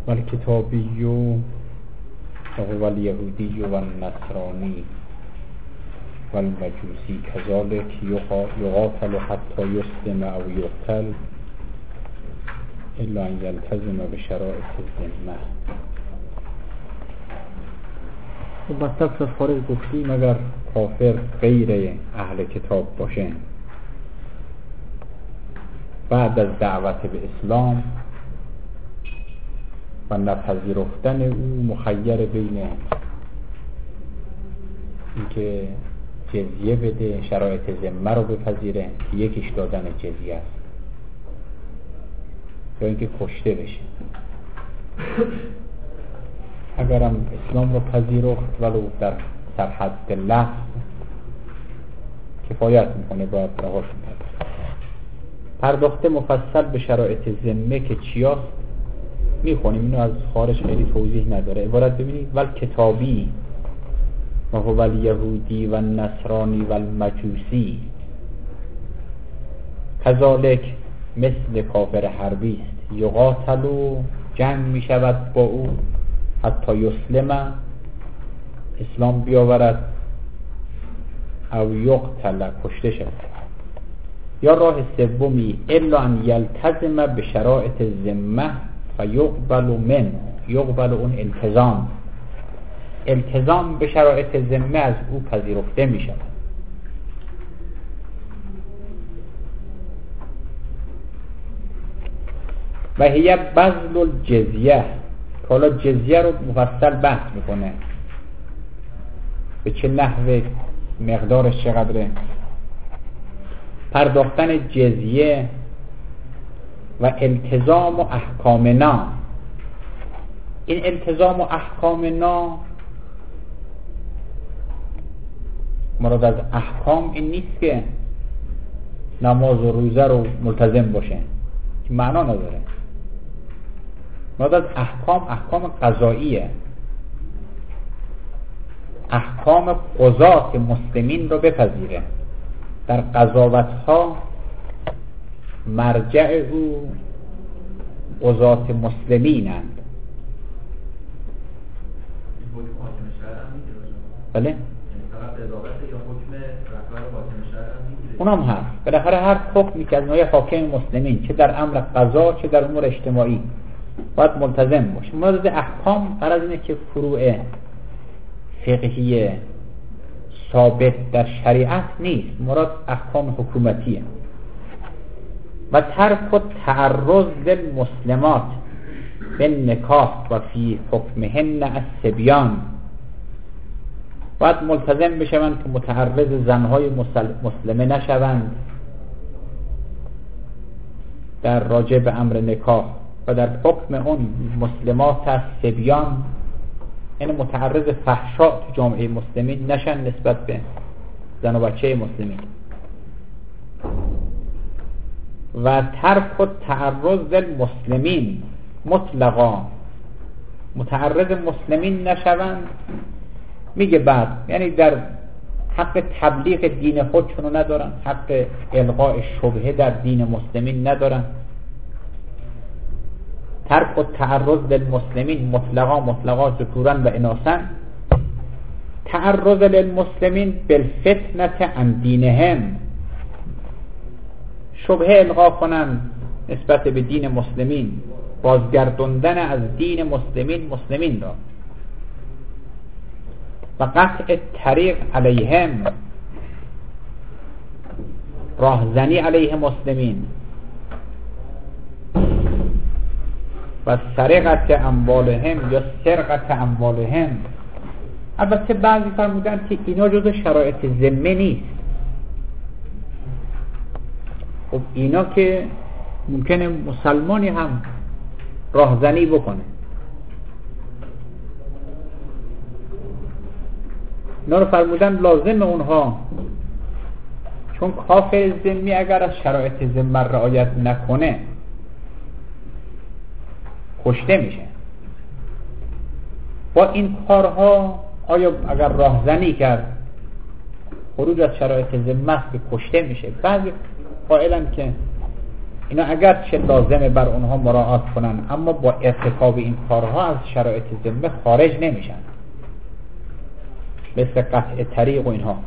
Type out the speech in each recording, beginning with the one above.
والکتابی و الیهودی و النصرانی و المجوسی کذالک یقاتل حتی یسلم او یقتل الا ان یلتزم بشرائط الذمه. و مطلب از خارج گفتیم اگر کافر غیر اهل کتاب باشه بعد از دعوت به اسلام و نپذیرفتن او مخیر بین اینکه جزیه بده، شرایط ذمه رو بپذیره که یکیش دادن جزیه است یا اینکه کشته بشه. اگرم اسلام رو پذیرفت ولو در سرحد لفظ کفایت میکنه، باید رهاش پرداخته مفصل به شرایط ذمه که چیاست میخونیم، اینو از خارج خیلی توضیح نداره. عبارت ببینید والکتابی و هو الیهودی و النصرانی و المجوسی کذالک مثل کافر حربی است، یقاتل و جنگ میشود با او حتی یسلم اسلام بیاورد او یقتل کشته شود. یا راه سومی الا ان یلتزم به شرایط الذمه فیقبل من، یقبل اون التزام به شرایط ذمه از او پذیرفته می شود. و هی بذل الجزیه، حالا جزیه رو مفصل بحث میکنه به چه نحوه، مقدارش چقدره. پرداختن جزیه و التزام و احکامنا. این التزام و احکامنا مراد از احکام این نیست که نماز و روزه رو ملتزم باشه که معنا نداره. مراد از احکام قضاییه، احکام قضات مسلمین رو بپذیره. در قضاوت ها مرجع او قضات مسلمینند. بله اونم هست. بالاخره هر حکمی که از نوع حاکم مسلمین چه در امر قضا چه در امور اجتماعی باید ملتزم باشه. مراد احکام غرض اینه که فروع فقهی ثابت در شریعت نیست، مراد احکام حکومتیه. و ترک و تعرض للمسلمات بالنکاح و فی حکمهن الصبیان، باید ملتزم بشوند که متعرض زنهای مسلمه نشوند در راجع به امر نکاح و در حکم اون مسلمات الصبیان، یعنی متعرض فحشا تو جامعه مسلمین نشن نسبت به زن و بچه مسلمین. و ترک و تعرض للمسلمین مطلقا، متعرض مسلمین نشوند. میگه بعد یعنی در حق تبلیغ دین خودشونو ندارن، حق القاء شبهه در دین مسلمین ندارن. ترک و تعرض للمسلمین مطلقا ذکورا و اناثا. تعرض للمسلمین بالفتنه عن دینهم، شبهه القا کنن نسبت به دین مسلمین، بازگردوندن از دین مسلمین را. و قطع طریق علیهم، راهزنی علیه مسلمین. و سرقت اموالهم یا سرقت اموالهم. البته بعضی فرمودن که اینا جزو شرایط ذمه نیست. خب اینا که ممکنه مسلمانی هم راهزنی بکنه، اینا رو فرمودن لازم اونها، چون کافر ذمی اگر از شرایط ذمه رعایت نکنه کشته میشه. با این کارها آیا اگر راهزنی کرد خروج از شرایط ذمه است که کشته میشه؟ بعضی قائلن که اینا اگر چه لازمه بر اونها مراعات کنن، اما با ارتکاب این کارها از شرایط ذمه خارج نمیشن، مثل قطع طریق و اینها.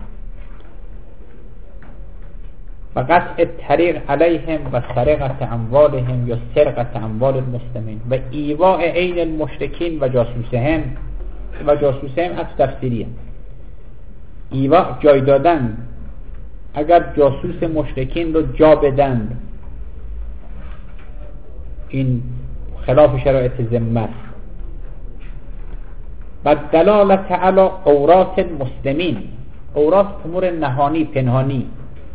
و قطع طریق علیهم و سرقت اموالهم یا سرقت اموال المسلمین و ایواء عین المشرکین و جاسوسهم. و جاسوسهم از تفسیریه، ایواء جای دادن، اگر جاسوس مشرکین رو جا بدن، این خلاف شرایط ذمه است. و دلالت علی عورات المسلمین، عورات امور نهانی پنهانی،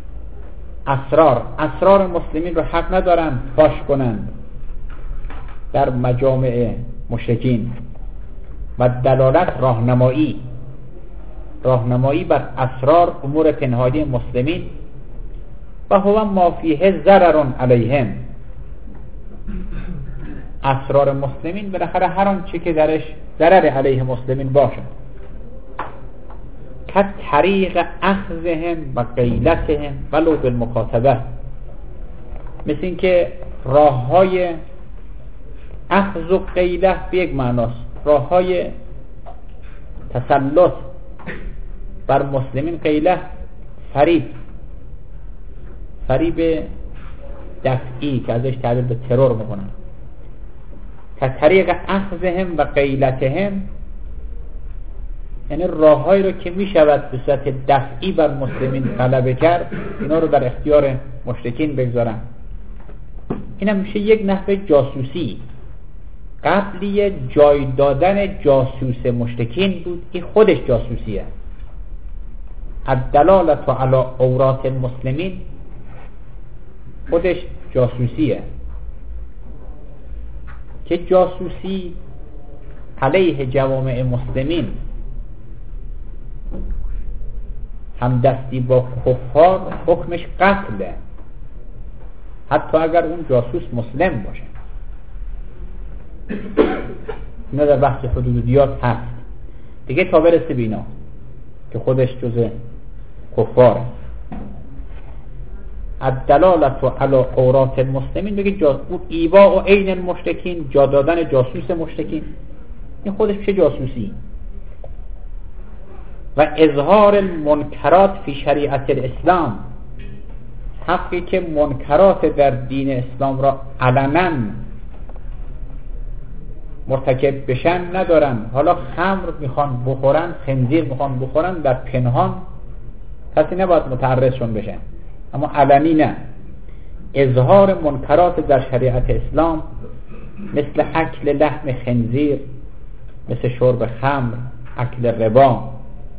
اسرار مسلمین رو حق ندارن فاش کنند در مجامع مشرکین. و دلالت راهنمایی بر اسرار امور پنهانی مسلمین. و هو ما فیه ضرر علیهم، اسرار مسلمین بالاخره هر آنچه که درش ضرر علیه مسلمین باشد، که طریق اخذهم و قیلتهم ولو بالمکاتبه، مثل این که راه های اخذ و قیله به یک معناست، راه های تسلط بر مسلمین، قیله فریب دفعی که ازش تعبیر به ترور میکنن، که طریق اخذهم و قیلتهم، یعنی راههایی رو که میشود به صورت دفعی بر مسلمین غلبه کرد، اینا رو در اختیار مشرکین بگذارن. این هم میشه یک نحوه جاسوسی. قبلی جای دادن جاسوس مشرکین بود، این خودش جاسوسیه. الدلالت علی عورات المسلمین خودش جاسوسیه، که جاسوسی علیه جوامع مسلمین، همدستی با کفار، حکمش قتله، حتی اگر اون جاسوس مسلم باشه. اینا در بحث حدودیات هست دیگه، تا برسه به اینا که خودش جزء کفاره. الدلالت علی عورات المسلمین بگه ایواء و عین المشرکین، جا دادن جاسوس مشرکین، این خودش میشه جاسوسی. و اظهار المنکرات فی شریعت الاسلام، حقی که منکرات در دین اسلام را علنا مرتکب بشن ندارن. حالا خمر میخوان بخورن، خنزیر میخوان بخورن، در پنهان کسی نباید متعرضشون بشن، اما علنی نه. اظهار منکرات در شریعت اسلام مثل اکل لحم خنزیر، مثل شرب خمر، اکل ربا،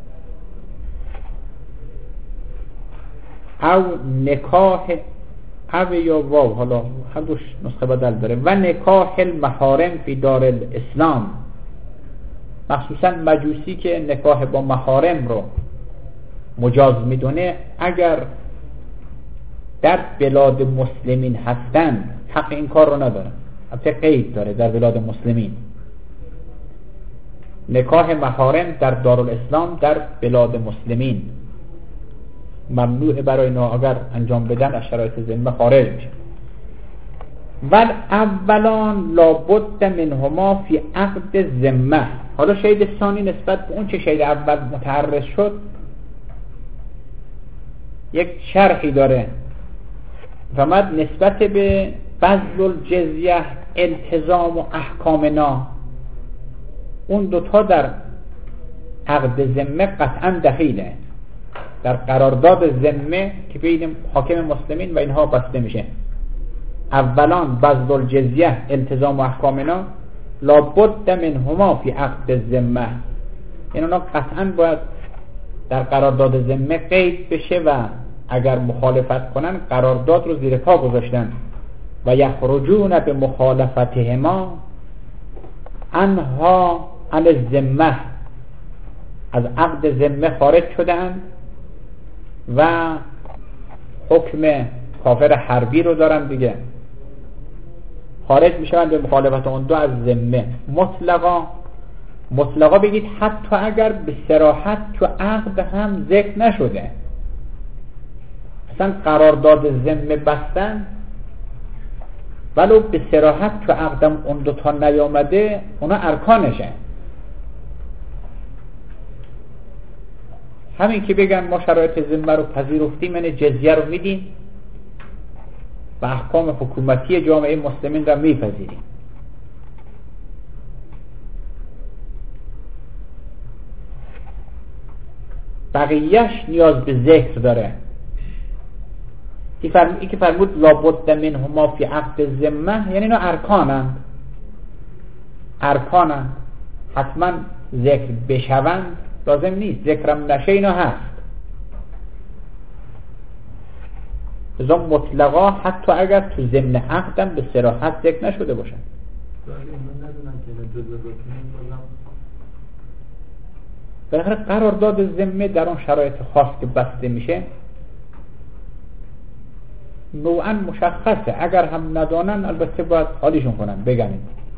او نکاح، او یا واو، حالا هر دوش نسخه بدل داره، و نکاح المحارم فی دار الاسلام، مخصوصا مجوسی که نکاح با محارم رو مجاز میدونه، اگر در بلاد مسلمین هستن حق این کار رو ندارن. البته قید داره در بلاد مسلمین، نکاح محارم در دارالاسلام در بلاد مسلمین ممنوع برای اینا، اگر انجام بدن از شرایط ذمه خارج میشه. ول اولان لابد منهما فی عقد ذمه. حالا شهید ثانی نسبت به اون چه شهید اول متعرض شد یک شرحی داره، فرمود نسبت به بذل الجزیه، التزام و احکامنا، اون دوتا در عقد ذمه قطعا دخیله، در قرارداد ذمه که بین حاکم مسلمین و اینها بسته میشه. اولان بذل الجزیه، التزام و احکامنا، لابد منهما فی عقد ذمه، این اونا قطعا باید در قرارداد ذمه قید بشه و اگر مخالفت کنن قرارداد رو زیر پا گذاشتن. و یخرجون به مخالفتهما انها عن الذمه، از عقد ذمه خارج شدن و حکم کافر حربی رو دارن دیگه، خارج میشن به مخالفت اون دو از ذمه. مطلقا بگید حتی اگر به صراحت تو عقد هم ذکر نشده، مثلا قرارداد ذمه بستن ولو به صراحت تو عقدم اون دوتا نیامده اونا ارکانشه. همین که بگن ما شرایط ذمه رو پذیرفتیم، یعنی جزیه رو میدیم و احکام حکومتی جامعه مسلمین را میپذیریم. بقیهش نیاز به ذکر داره. این که فرمود لابد منهما فی عقد ذمه، یعنی اینا ارکانند حتما ذکر بشوند لازم نیست، ذکرم نشه اینا هست. لذا مطلقا حتی اگر تو ضمن عقدم به صراحت ذکر نشده باشن. بالاخره قرارداد ذمه در اون شرایط خاص که بسته میشه نوعا مشخصه، اگر هم ندانن البته باید حالیشون کنن بگن.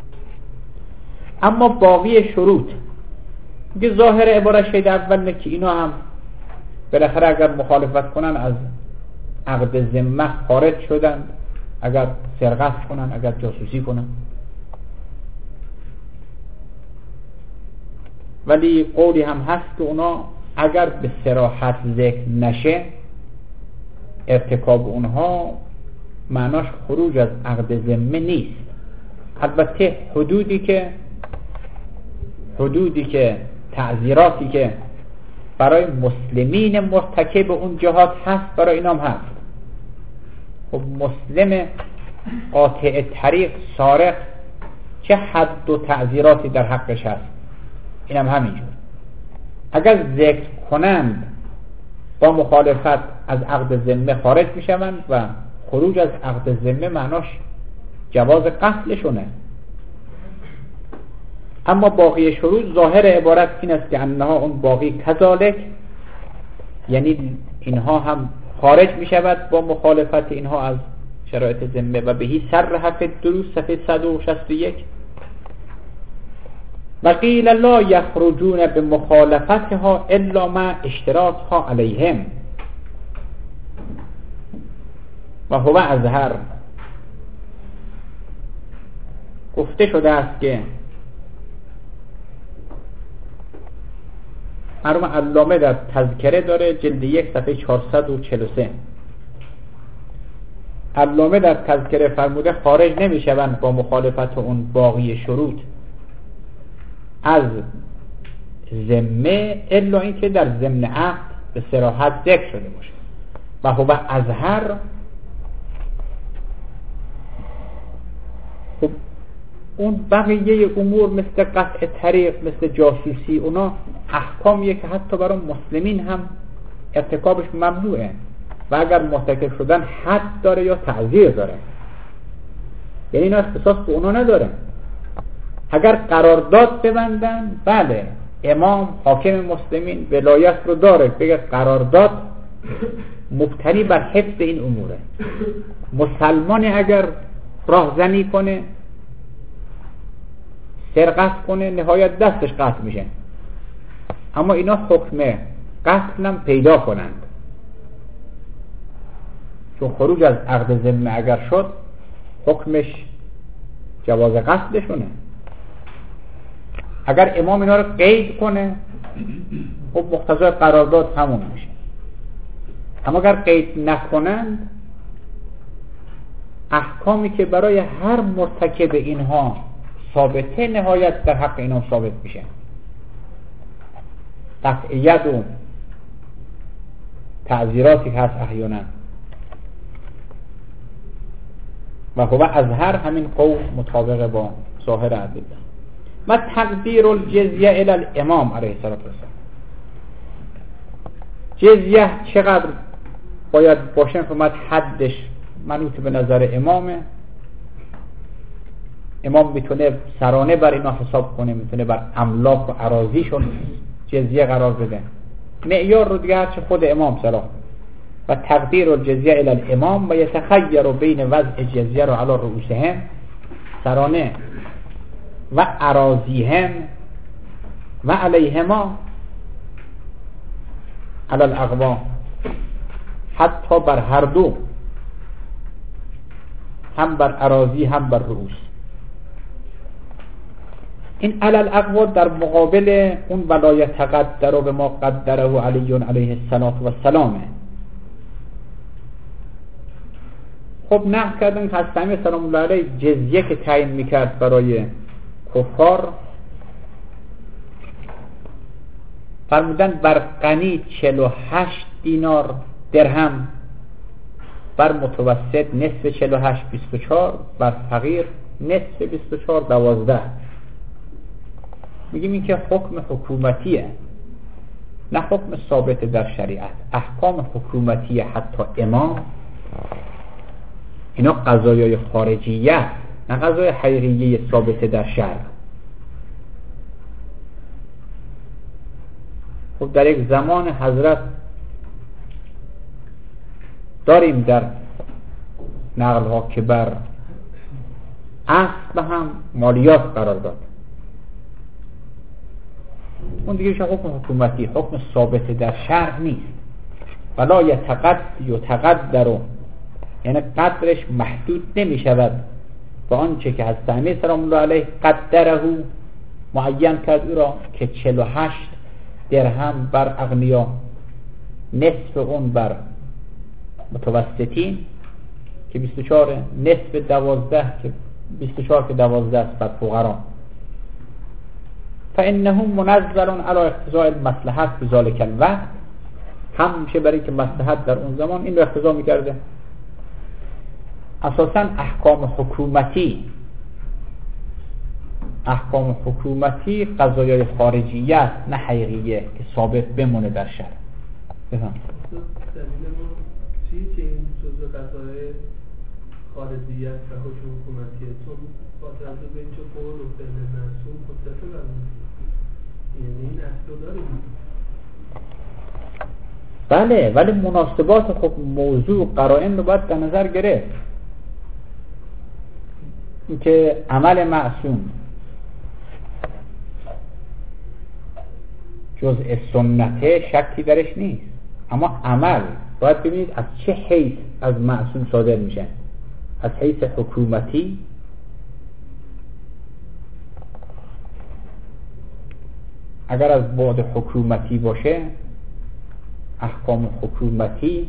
اما باقی شروط که ظاهر عبارت شید اول که اینا هم بالاخره اگر مخالفت کنن از عقد ذمه خارج شدن، اگر سرقت کنن، اگر جاسوسی کنن. ولی قولی هم هست که اونا اگر به صراحت ذکر نشه ارتکاب اونها معناش خروج از عقد ذمه نیست. البته حدودی که تعزیراتی که برای مسلمین مرتکب اون جهات هست برای اینام هست. خب مسلم قاطع طریق سارق چه حد و تعزیراتی در حقش هست؟ اینم همینجور. اگر ذکر کنند با مخالفت از عقد ذمه خارج میشوند و خروج از عقد ذمه معناش جواز قتلشونه. اما باقی شروط ظاهر عبارت این است که انها اون باقی کذالک، یعنی اینها هم خارج میشود با مخالفت اینها از شرایط ذمه. و بهی صرح دروس صفحه 161 و قیل لا یخرجون بمخالفتها الا مع اشتراطها علیهم و هو اظهر. گفته شده است که مرحوم علامه در تذکره داره جلد 1 صفحه 443 علامه در تذکره فرموده خارج نمیشوند با مخالفت اون باقی شروط از ذمه الا اینکه در ضمن عقد به صراحت ذکر شده باشه. و هو اظهر. خب اون بقیه امور مثل قطع طریق، مثل جاسوسی، اونا احکامیه که حتی برای مسلمین هم ارتکابش ممنوعه و اگر مرتکب شدن حد داره یا تعزیر داره، یعنی اینا اختصاص به اونا نداره. اگر قرارداد ببندن بله، امام حاکم مسلمین ولایت رو داره بگه قرارداد مبتنی بر حفظ این اموره. مسلمانی اگر راهزنی کنه، سرقت کنه، نهایت دستش قطع میشه. اما اینا حکم قتل هم پیدا کنند، چون خروج از عقد ذمه اگر شد حکمش جواز قتلشونه. اگر امام اینا رو قید کنه خب مقتضای قرارداد همون میشه. اما اگر قید نکنند احکامی که برای هر مرتکب اینها ثابته نهایت در حق اینها ثابت میشه. قطعیت و تعزیراتی هست احیانا. و هو اظهر، همین قول مطابق با ظاهر ادله. و تقدیر الجزیه الی الامام علیه الصلاه و السلام. جزیه چقدر باید باشه؟ فرمود حدش منوط به نظر امامه. امام میتونه سرانه بر اینا حساب کنه، میتونه بر املاک و اراضیشون جزیه قرار بده. معیار رو دیگه هرچه خود امام صلاح. و تقدیر الجزیه الی الامام و یتخیر بین وضع جزیه رو علی رؤوسهم، سرانه، و اراضیهم و علیهما علی الاقوام، حتی بر هر دو. هم بر اراضی هم بر رؤوس. این علل اقوا در مقابل اون ولایت قدر و به ما قدره علی علیه السلام. خب نقل کردن که حضرت امیر سلام الله علیه جزیه که تعیین میکرد برای کفار، فرمودن بر غنی 48 دینار درهم، بر متوسط نصف 48 24، بر فقیر نصف 24 12. میگیم این که حکم حکومتیه، نه حکم ثابت در شریعت. احکام حکومتی حتی امام اینا قضایای خارجیه، نه قضای حقیقیه ثابت در شرع. خب در یک زمان حضرت داریم در نقل ها که بر اصل هم مالیات قرار داد. اون دیگه میشه حکم حکومتی، حکم ثابت در شرع نیست. ولا یتقدر، یعنی قدرش محدود نمی شود با آنچه که حضرت امیر سلام الله علیه قدره معین کرد او را که 48 درهم بر اغنیا، نصف اون بر متوسطین که 24، نصف 12 که 24 که 12 است بر فقرا. فانه منزل علی اقتضاء المصلحت بذلک الوقت، هم میشه برای که مصلحت در اون زمان این رو اقتضا میکرده. اساساً احکام حکومتی قضایای خارجیه است، نه حقیقیه که ثابت بمونه در شرع. بفهم دلیل ما چیه که این جزء قضایای خارجیه است و حکم حکومتیه؟ چون با توجه به اینکه قول و فعل مرسوم خصوصه برمون، یعنی این اصل داریم. بله، ولی مناسبات خب موضوع قرائن رو باید در نظر گرفت. اینکه عمل معصوم جزء سنته شکی درش نیست، اما عمل باید ببینید از چه حیث از معصوم صادر میشه. از حیث حکومتی، اگر از بعد حکومتی باشه، احکام حکومتی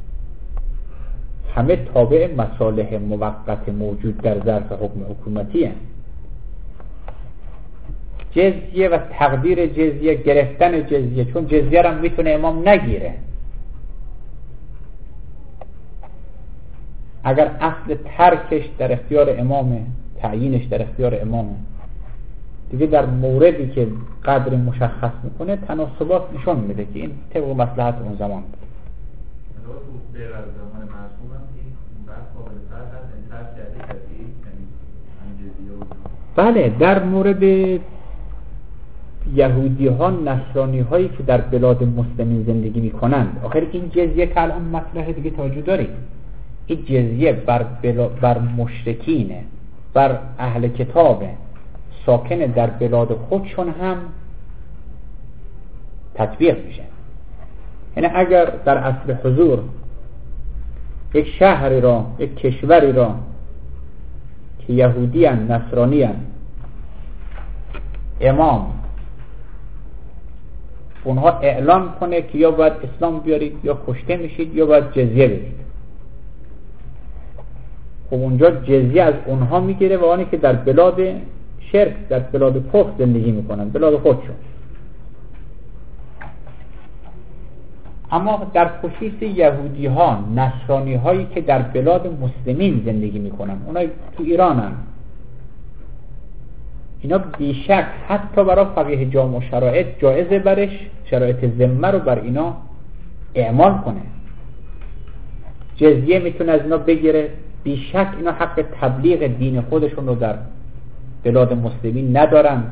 همه تابع مصالح موقت موجود در ظرف حکم حکومتی هست. جزیه و تقدیر جزیه، گرفتن جزیه، چون جزیه را میتونه امام نگیره. اگر اصل ترکش در اختیار امامه، تعیینش در اختیار امامه، دیگه در موردی که قدر مشخص میکنه تناسبات نشون میده که این طبق مصلحت اون زمان بود. بله، در مورد یهودی ها، نصرانی هایی که در بلاد مسلمین زندگی میکنند، آخر این جزیه که الان مطرح دیگه توجه دارید، این جزیه بر مشرکینه، بر اهل کتابه ساکن در بلاد خودشون هم تطبیق میشه. یعنی اگر در عصر حضور یک شهری را، یک کشوری را که یهودی هن، نصرانی هن، امام اونها اعلان کنه که یا باید اسلام بیارید یا کشته میشید یا باید جزیه بدید، خب اونجا جزیه از اونها میگیره و آنی که در بلاد شرک، در بلاد کفر زندگی میکنن، بلاد خودشون. اما در خصوص یهودی ها، نصرانی هایی که در بلاد مسلمین زندگی میکنن، اونا تو ایران هم، اینا بیشک حتی برای فقیه جامع و شرایط جایزه برش شرایط ذمه رو بر اینا اعمال کنه. جزیه میتونه از اینا بگیره. بیشک اینا حق تبلیغ دین خودشون رو در بلاد مسلمین ندارن،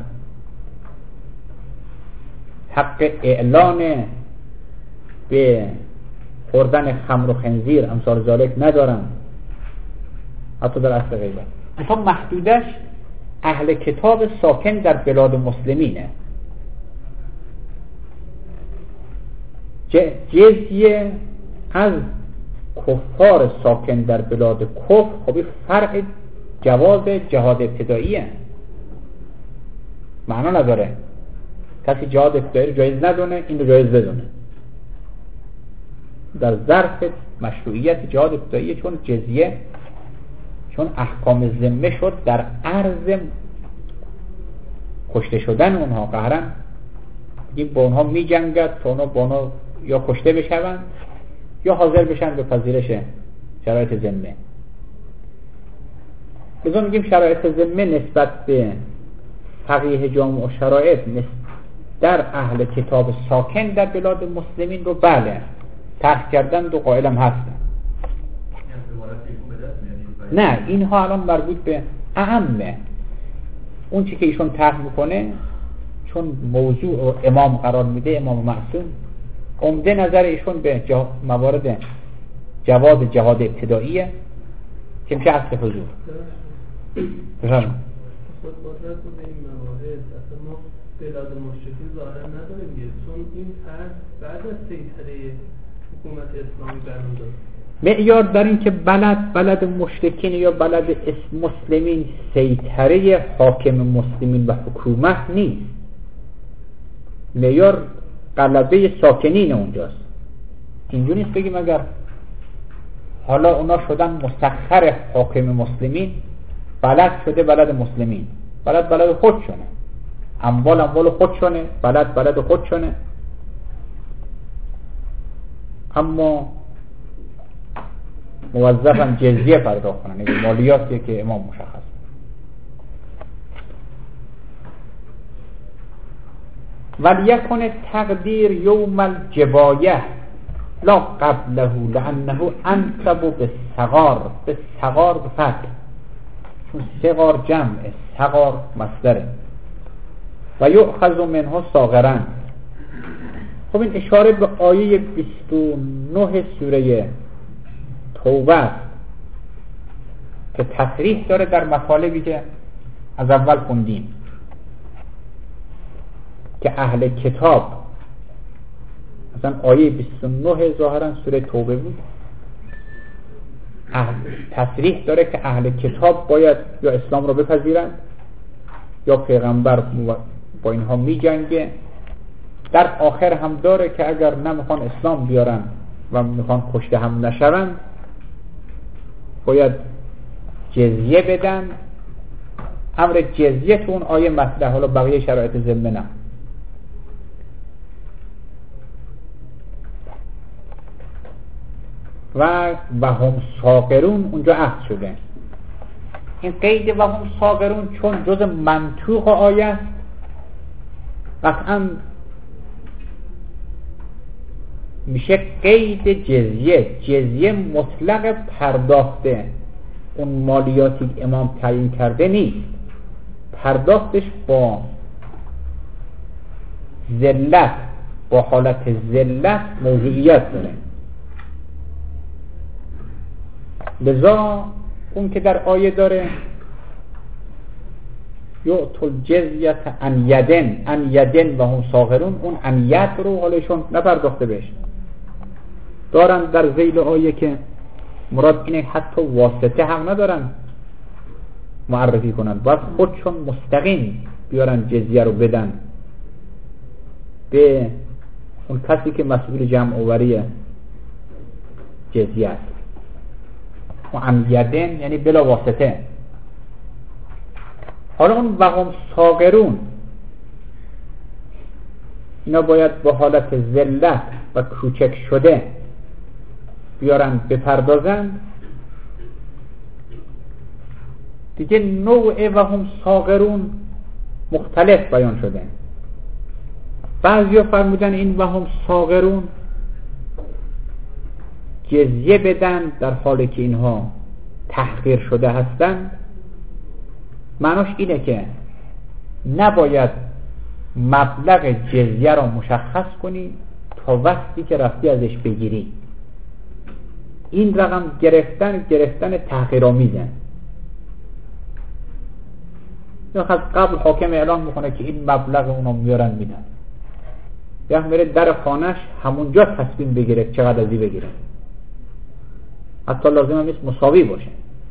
حق اعلان به خوردن خمر و خنزیر امثال ذالک ندارن، حتی در اصل غیبت. اصلا محدودش اهل کتاب ساکن در بلاد مسلمینه. جزیه از کفار ساکن در بلاد کفر، خب این فرق جواز جهاد ابتداییه، معنا نداره کسی جهاد ابتدایی رو جایز ندونه این رو جایز بدونه. در ظرف مشروعیت جهاد ابتدایی، چون جزیه، چون احکام ذمه شد در عرض کشته شدن اونها قهرن، این با اونها می جنگد تا اونها با اونها یا کشته بشون یا حاضر بشن به پذیرش شرایط ذمه. بذار میگیم شرایط ذمه نسبت به فقیه جامع و شرایط در اهل کتاب ساکن در بلاد مسلمین رو بله ترک کردن و قائلم هستن. نه اینها الان مربوط به اعمه، اون چی که ایشون طرح میکنه چون موضوع رو امام قرار میده، امام معصوم، عمده نظر ایشون به موارد جواز جهاد ابتداییه که میشه اصل حضور. بفرمایید. خود قدرت رو به این مواهد اصلا ما بلاد مشرکین ظاهرا نداریم دیگه، چون این فرض بعد از سیطره حکومت اسلامی قرار داد. معیار در این که بلد مشرکین یا بلد مسلمین سیطره حاکم مسلمین و حکومت نیست، معیار غلبه ساکنین اونجاست. اینجوری نیست بگیم اگر حالا اونا شدن مسخر حاکم مسلمین، بلد شده بلد مسلمین، بلد خودشونه، اموال خودشونه، بلد خودشونه، اما موظفن جزیه پرداخت کنن، این مالیاتیه که امام مشخص. ولیکن تقدیر یوم الجبایه لا قبله لانه انسب به صغار به فتح، چون صغار جمعه، صغار مصدره و یؤخذ منه صاغرن. خب این اشاره به آیه 29 سوره توبه که تصریح داره در مطالبی که از اول خوندیم که اهل کتاب، مثلا آیه 29 ظاهرا سوره توبه بود، تصریح داره که اهل کتاب باید یا اسلام رو بپذیرند یا پیغمبر با اینها می جنگه. در آخر هم داره که اگر نمیخوان اسلام بیارن و میخوان کشته هم نشوند باید جزیه بدن. امر جزیه تو اون آیه مطرح، حالا بقیه شرایط ذمه نه. و هم صاغرون اونجا عهد شده. این قید و هم صاغرون چون جز منطوق آیه است، قطعا میشه قید جزیه مطلق پرداخته، اون مالیاتی که امام تعیین کرده نیست، پرداختش با ذلت، با حالت ذلت موضوعیت داره. لذا اون که در آیه داره یؤتوا الجزیة عن یدن و هم صاغرون، اون عن ید رو حالشون نپرداخته بهش دارن در ذیل آیه که مراد اینه حتی واسطه هم ندارن معرفی کنن، باید خودشون مستقیم بیارن جزیه رو بدن به اون کسی که مسئول جمع آوری جزیه است. و عن یدن یعنی بلا واسطه. حالا اون وهم صاغرون اینا باید با حالت ذلت و کوچک شده بیارن بپردازن. دیگه نوع وهم صاغرون مختلف بیان شده. بعضیا فرمودن این وهم صاغرون جزیه بدن در حالی که اینها تحقیر شده هستند. معناش اینه که نباید مبلغ جزیه را مشخص کنی تا وقتی که رفتی ازش بگیری. این رقم گرفتن تحقیرآمیزه. یا از قبل حاکم اعلان میکنه که این مبلغ اونا میارن میدن، یا میره در خانهش همونجا تصمیم بگیره چقدر ازی بگیره. حتی لازم هم نیست مساوی باشه.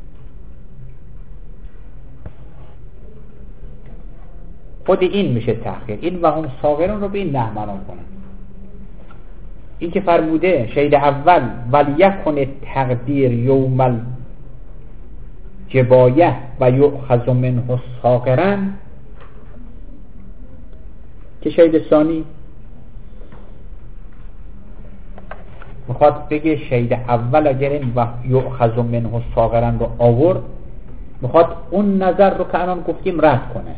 خود این میشه تأخیر. این و هم صاغرون رو به این نحو معنا کنه. این که فرموده شهید اول ولیکن تقدیر یوم الجبایه و یؤخذ منه صاغرا، که شهید ثانی میخواد بگه شهید اول اگر این و یؤخذ منه صاغرا رو آورد، میخواد اون نظر رو که الان گفتیم رد کنه.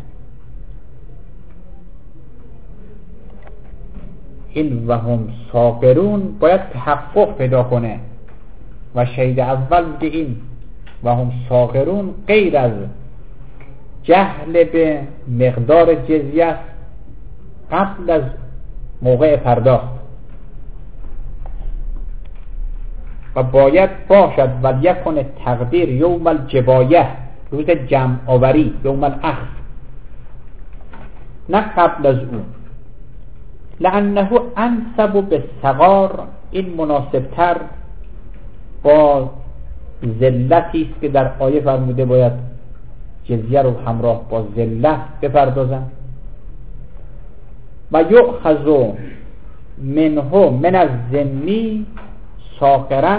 این و هم صاغرون باید تحقق پیدا کنه و شهید اول میگه این و هم صاغرون غیر از جهل به مقدار جزیه قبل از موقع پرداخت و باید باشد ولیکن تقدیر یوم الجبایه، روز جمع آوری، یوم الاخذ، نه قبل از اون. لانه انسب بالصغار، این مناسبتر با ذلتی است که در آیه فرموده باید جزیه رو همراه با ذلت بپردازن. و یؤخذ منه من الذمی صاغرا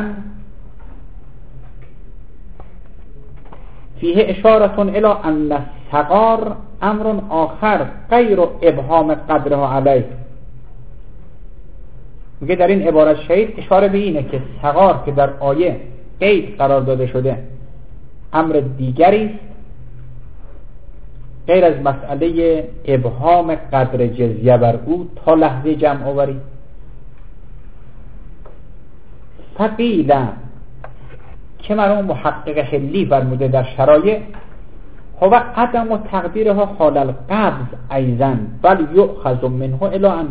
فیه اشارة الی ان الصغار امر آخر غیر ابهام قدرها علیه. میگه در این عبارت شهید اشاره به اینه که صغار که در آیه قید قرار داده شده امر دیگری است غیر از مسئله ابهام قدر جزیه بر او تا لحظه جمع آوری. فقیل که مرحوم محقق حلی فرموده در شرایع هو عدم و تقدیرها حال القبض ایضا بل یؤخذ منه الی ان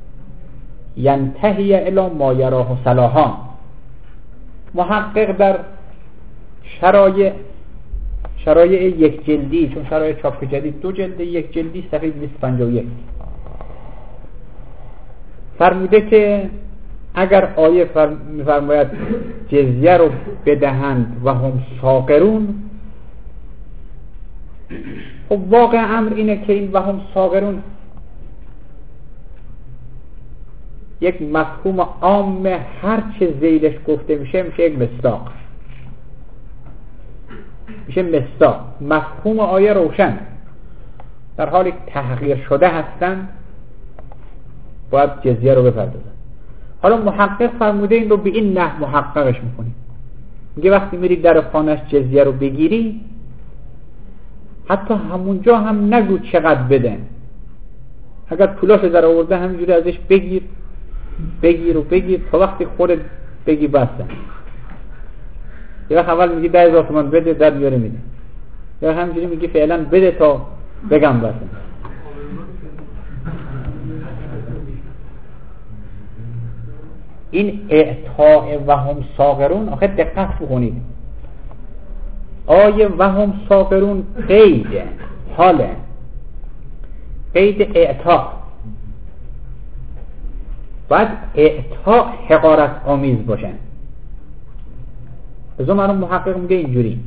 ینتهی الی ما یراه صلاحا. محقق در شرایع یک جلدی، چون شرایع چاپ جدید 2 جلد، یک جلدی صفحه 251 فرموده که اگر آیه می‌فرماید جزیه رو بدهند و هم صاغرون، خب واقع امر اینه که این و هم صاغرون یک مفهوم عام هر چه زیلش گفته میشه یک مصداق، میشه مصداق. مفهوم آیه روشن، در حالی تحقیر شده هستن باید جزیه رو بپردازن. حالا محقق فرموده این رو به این نحو محققش میکنی، میگه وقتی میری در خانهش جزیه رو بگیری حتی همونجا هم نگو چقدر بده، اگر پولاش در آورده همینجوری ازش بگیر تا وقتی خودت بگی بسته. یه وقت اول میگی 10,000 تومان بده، در میاره میده، یا همینجوری میگی فعلا بده تا بگم بسته. این اعطاء و هم صاغرون، آخه دقت بکنید، آیه و هم صاغرون قید حاله، قید اعطاء، باید اعطاء حقارت آمیز باشه. از اون محقق میگه اینجوری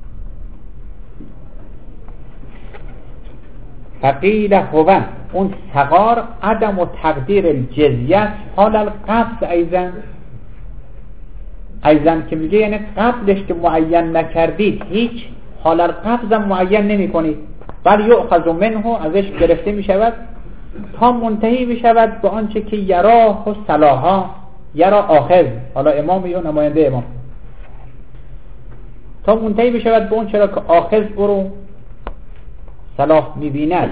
فقیل هو اون صغار عدم و تقدیر الجزیه حال القبض ایضا که میگه یعنی قبلش که معین نکردید هیچ حال القبض هم معین نمی کنید، بل یؤخذ منه ازش گرفته می شود تا منتهی می شود به آنچه که یراه و صلاحا، یرا آخذ، حالا امام یا نماینده امام، تا منتهی می شود به اون چرا که آخذ برو صلاح می بیند.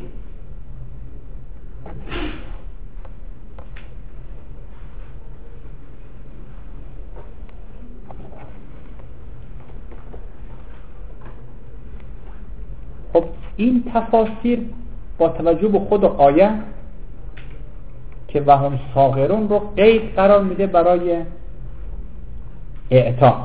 خب این تفاسیر با توجه به خود آیه که و هم صاغرون رو قید قرار میده برای اعطاء.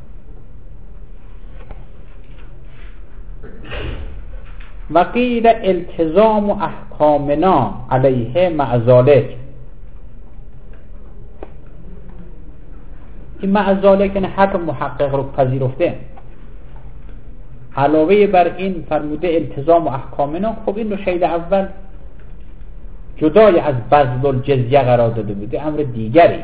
و قیل التزام احکامنا علیه مع ذلک، این معزاله که حرف محقق رو پذیرفته. علاوه بر این فرموده التزام و احکامنا. خب این رو شهید اول جدای از بذل الجزیه قرار داده بوده، امر دیگری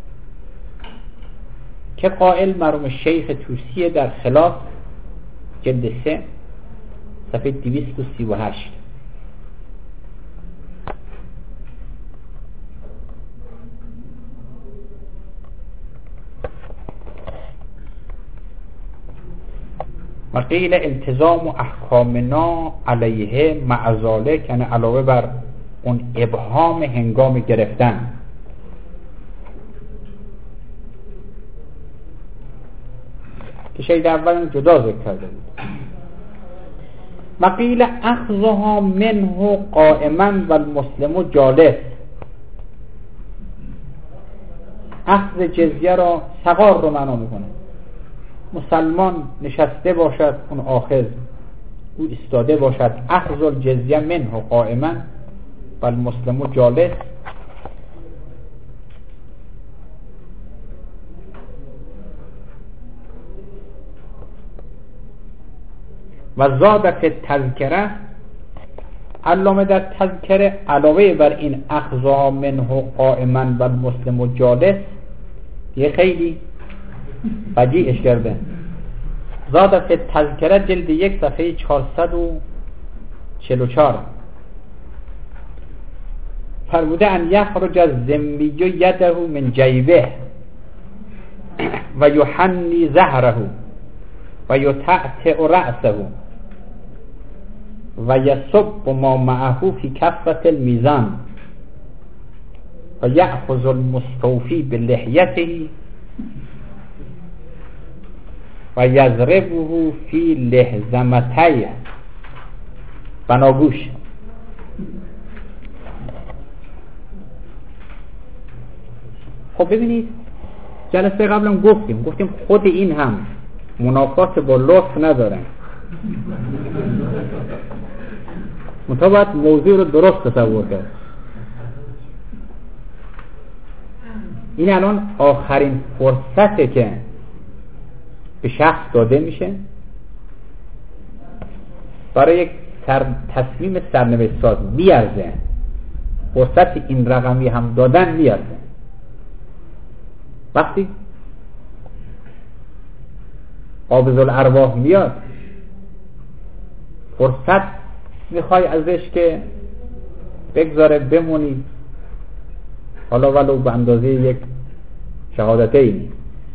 که قائل مرحوم شیخ توسی در خلاف جلد 3 صفحه 238. و قیل التزام و احکامنا علیه مع ذالک، یعنی علاوه بر اون ابهام هنگام گرفتن. که شهید اول جدا ذکر کرده بود. و قیل اخذها منه قائما و المسلم جالس، اخذ جزیه را صغار رو معنا میکنه. مسلمان نشسته باشد، اون آخذ او ایستاده باشد. اخذ الجزیه منه قائما و المسلم جالس. و زادت تذکره، علامه در تذکره علاوه بر این اخذ منه قائما و المسلم جالس یه خیلی بدیعش کرده. زادت تذکره جلد 1 صفحه 444 فرموده ان یخرج الذمی یده من جیبه و یحنی ظهره و یتعتع رأسه و یصب ما معه فی کفة المیزان و یأخذ المستوفی بلحیته و یضربه فی لحظمتیه. بناگوش. خب ببینید جلسه قبلم گفتیم خود این هم منافات با لطف نداره. باید موضوع رو درست تصور کرد. این الان آخرین فرصته که به شخص داده میشه برای یک تصمیم سرنوشت ساز. بیارزه فرصت این رقمی هم دادن بیارزه. وقتی قابض الارواح میاد فرصت میخوای ازش که بگذاره بمونی، حالا ولو به اندازه یک شهادتین،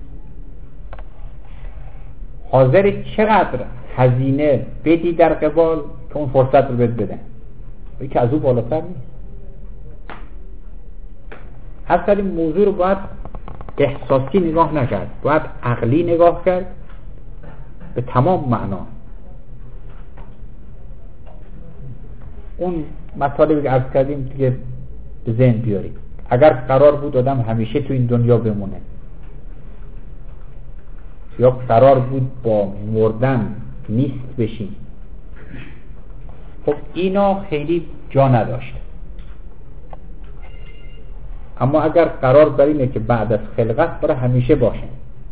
حاضر چقدر هزینه بدی در قبال که اون فرصت رو بده. که از او بالاتر نیست. اصلا این موضوع رو باید احساسی نگاه نکرد، باید عقلی نگاه کرد به تمام معنا. اون مطالبی که عرض کردیم دیگه به ذهن بیاریم. اگر قرار بود آدم همیشه تو این دنیا بمونه یا قرار بود با مردن نیست بشین، خب اینا خیلی جا نداشت. اما اگر قرار بر اینه که بعد از خلقت برای همیشه باشه،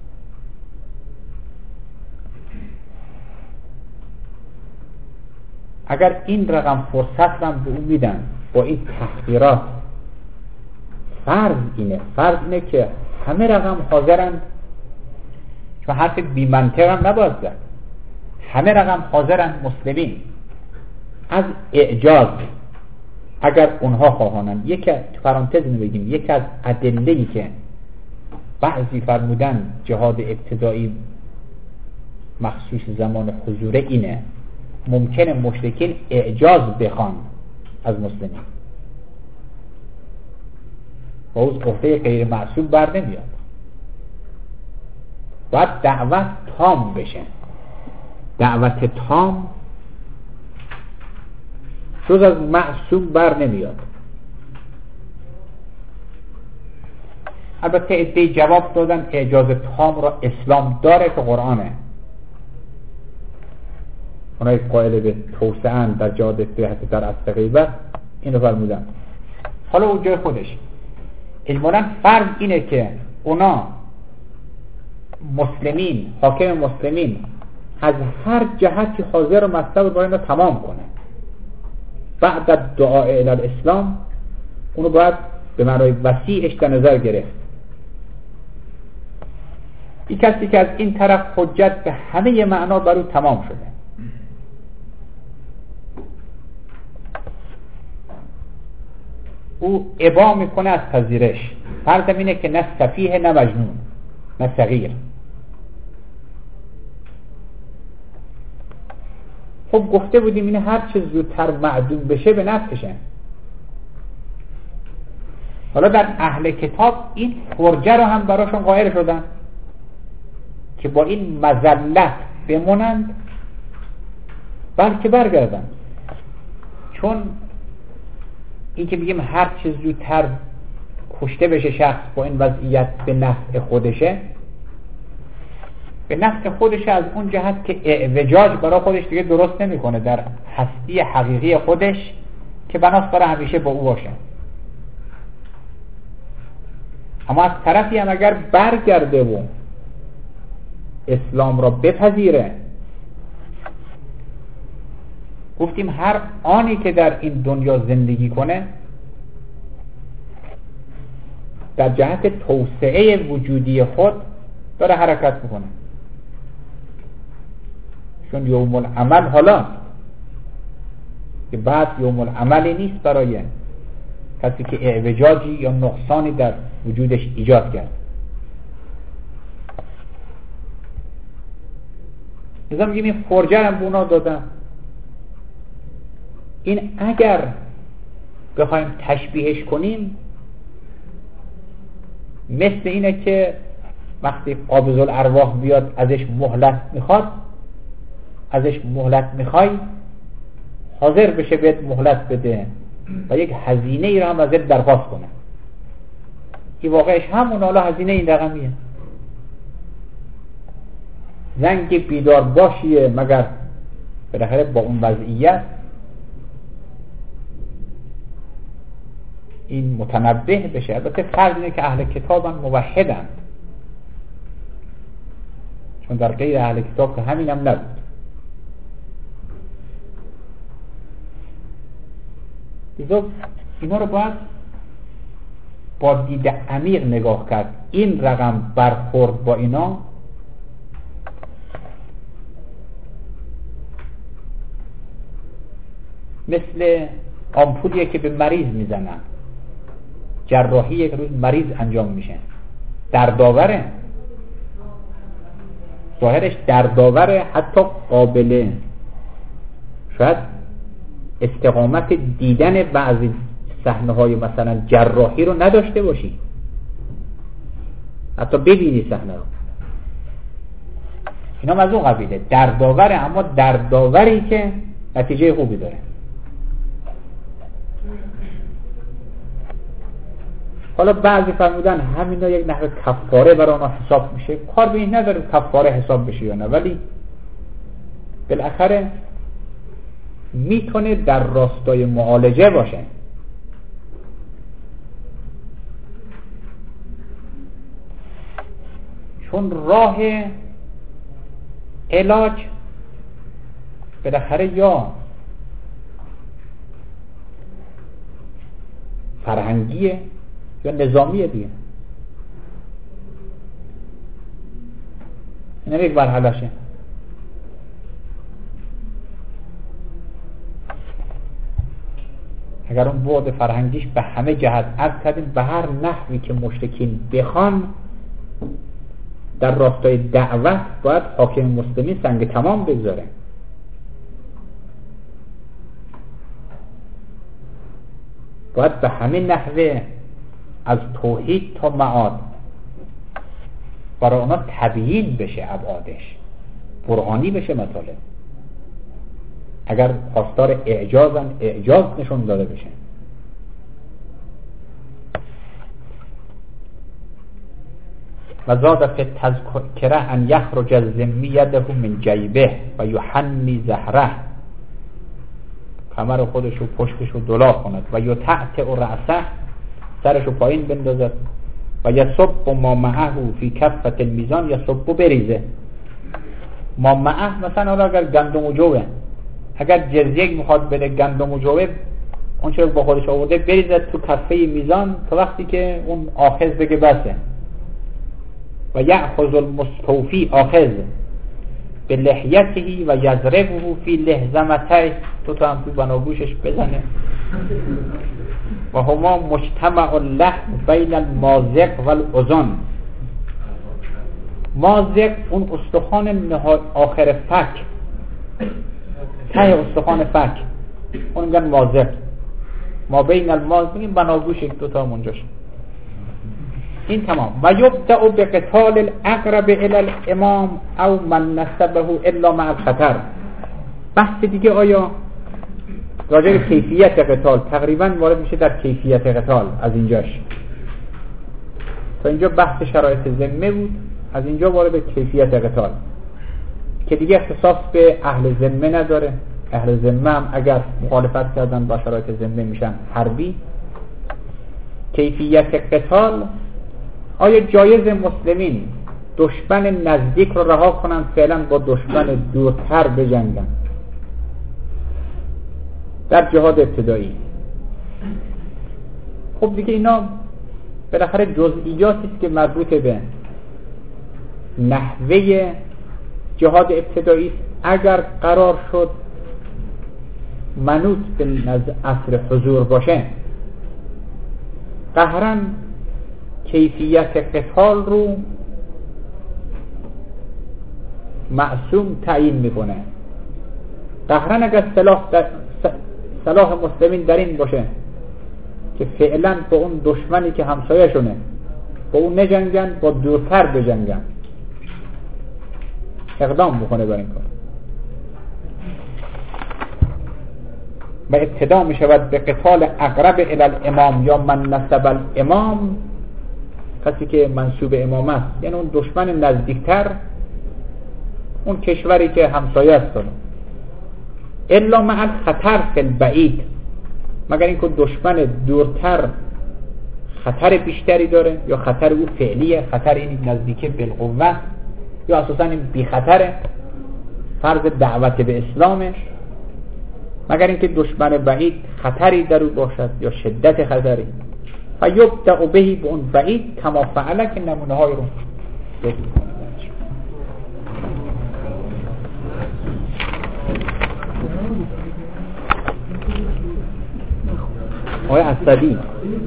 اگر این رقم فرصت رو به اون میدن با این تحقیرات، فرض اینه که همه رقم حاضرن، چون حرف بی منطق هم نباید زد، همه رقم حاضرن مسلمین از اعجاز اگر اونها خواهانن. یک پرانتز بگیم، یک از ادله‌ای که بعضی فرمودن جهاد ابتدایی مخصوص زمان حضور اینه، ممکنه مشرکین اعجاز بخوان از مسلمین و از عهده غیر معصوم بر نمیاد. باید دعوت تام بشه. دعوت تام جز از معصوم بر نمیاد. البته ادعای جواب دادن اعجاز تام را اسلام داره که قرآنه. اونایی قائل به توسعه در جهاد ابتدایی در اصل غیبت این رو فرمودن. حالا اون جای خودش علماً فرض اینه که اونا مسلمین، حاکم مسلمین از هر جهتی حاضر و مطلب باید رو تمام کنه. بعد دعاء الی الاسلام اونو باید به معنای وسیعش در نظر گرفت. این کسی که از این طرف حجت به همه معنا بر او تمام شده، او ابا میکنه از پذیرش. فرض اینه که نه سفیه نه مجنون نه صغیر. خب گفته بودیم این هر چه زودتر معدوم بشه به نفعشه. حالا در اهل کتاب این فرجه رو هم براشون قائل شدن که با این مذلت بمونند بلکه برگردن. چون این که بگیم هر چه زودتر کشته بشه شخص با این وضعیت به نفع خودشه، به نفع خودشه از اون جهت که اعوجاج برای خودش دیگه درست نمیکنه در هستی حقیقی خودش که بناس برای همیشه با او باشه. اما از طرفی هم اگر برگرده و اسلام را بپذیره، گفتیم هر آنی که در این دنیا زندگی کنه در جهت توسعه وجودی خود داره حرکت میکنه. چون یوم العمل حالا که بعد یوم العملی نیست برای کسی که اعوجاجی یا نقصانی در وجودش ایجاد کرد. لذا میگیم این فرجه هم بونا دادن. این اگر بخوایم تشبیهش کنیم مثل اینه که وقتی قابض الارواح بیاد ازش مهلت میخوای حاضر بشه بهت مهلت بده و یک هزینه ای رو هم ازت درخواست کنه. این واقعش همون حالا هزینه این رقمیه. زنگ بیدار باشیه مگر بالاخره با اون وضعیت این متنبه بشه. البته فرض اینه که اهل کتابن موحدند، چون در غیر اهل کتاب که همین هم نبود. اینا رو باید با دید عمیق نگاه کرد. این رقم برخورد با اینا مثل آمپولیه که به مریض میزنن، جراحی یک روز مریض انجام میشه، دردآوره، ظاهرش دردآوره، حتی قابله شاید استقامت دیدن بعضی صحنه‌های مثلا جراحی رو نداشته باشی، حتی ببینی صحنه رو. اینا از اون قبیله دردآوره، اما دردآوری که نتیجه خوبی داره. حالا بعضی فرمودن همینا یک نحو کفاره برای اونا حساب میشه. کار به این نداره کفاره حساب بشه یا نه، ولی بالاخره میتونه در راستای معالجه باشه. چون راه علاج بالاخره یا فرهنگیه یا نظامیه دیگه. این یک مرحله‌شه. اگر اون بعد فرهنگیش به همه جهت عرض کردیم، به هر نحوی که مشرکین بخوان در راستای دعوت باید حاکم مسلمین سنگ تمام بگذاره. باید به همه نحوه از توحید تا معاد برای اونا تبیین بشه، ابعادش قرآنی بشه مطالب. اگر خواستار اعجازن اعجاز نشون داده بشه. و زاد فی التذکره ان یخرج الذمی یده من جیبه و یحنی زهره، کمر خودشو پشتشو دلا کند و یطعطع رأسه، سرشو پایین بندازد و یصب ما معه فی کفة المیزان، یصب بریزه. ما معه مثلا اگر گندم و جوه، اگر جزیه میخواد بده گندم و جوه، اون چرا با خودش آورده بریزه تو کفه میزان تا وقتی که اون آخذ بگه بسه. و یأخذ المستوفی آخذ به لحیته و یضربه فی لحظمته، تو هم تو بناگوشش بزنه. و هما مجتمع اللحم بین المازق و الاذن. مازق اون استخوان آخر فک، ته استخوان فک، اون میگن مازق. ما بین المازق این بناگوش دو تا منجاش. این تمام. و یبدأ بقتال الاقرب الی الامام او من نسبه الا مع الخطر. بحث دیگه آیا راجع به کیفیت قتال تقریبا وارد میشه در کیفیت قتال از اینجاش. تا اینجا بحث شرایط ذمه بود، از اینجا وارد به کیفیت قتال که دیگه اختصاص به اهل ذمه نداره. اهل ذمه هم اگر مخالفت کردن با شرایط ذمه میشن حربی. کیفیت قتال، آیا جایز مسلمین دشمن نزدیک رو رها کنن فعلا با دشمن دورتر بجنگن در جهاد ابتدایی؟ خب دیگه اینا بالاخره جزئیاتی است که مربوط به نحوه جهاد ابتدایی. اگر قرار شد منوط به عصر حضور باشه، قهراً کیفیت قتال رو معصوم تعیین میکنه. قهراً اگر صلاح مسلمین در این باشه که فعلا با اون دشمنی که همسایه شونه با اون نجنگن، با دورتر بجنگن، اقدام بکنه بر این کار. و ابتدا می شود به قتال اقرب الی الامام یا من نسب الامام، کسی که منسوب امام است، یعنی اون دشمن نزدیکتر، اون کشوری که همسایه است. الا مع الخطر فی البعید، مگر اینکه دشمن دورتر خطر بیشتری داره، یا خطر او فعلیه، خطر این نزدیکه بالقوه، یا اساسا این بی خطره، فرض دعوت به اسلامه. مگر اینکه دشمن بعید خطری در او باشد یا شدت خطری، فیبدأ بهی به اون بعید کما فعله، که نمونه های رو ذکر کنیم. آقای اسدی،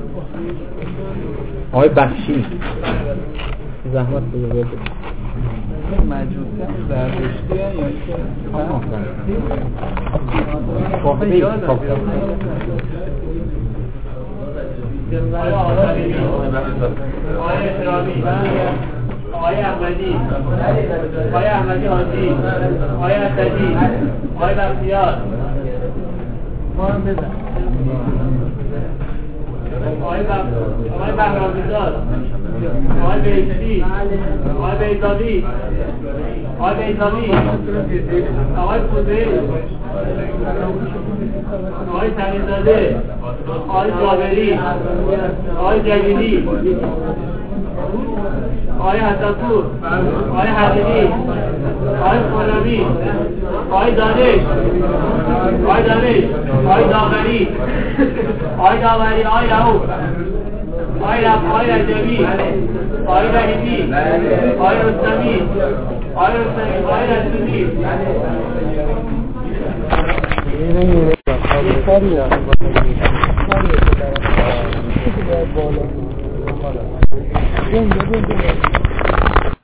آقای بخشی، زحمت بزرگ مجوزه زردشتی یا اینکه آقای احمدی، آقای احمدی حاجی، آقای اسدی، آقای بختیار، آقای بهرام‌زاد، آقای بیزی، آقای بیزاوی، آقای بیزاوی، آقای فوزی، آقای تنیزاده، آقای جابری، آقای جلیلی، آقای حسن‌پور، آقای حقیقی، آقای خرمی، آقای دانش، آقای دانش، آقای داوری، آقای داوری، آقای رؤوف، آقای رجبی، آقای رحیمی، آقای رستمی، آقای رستمی، آقای رسولی. بالا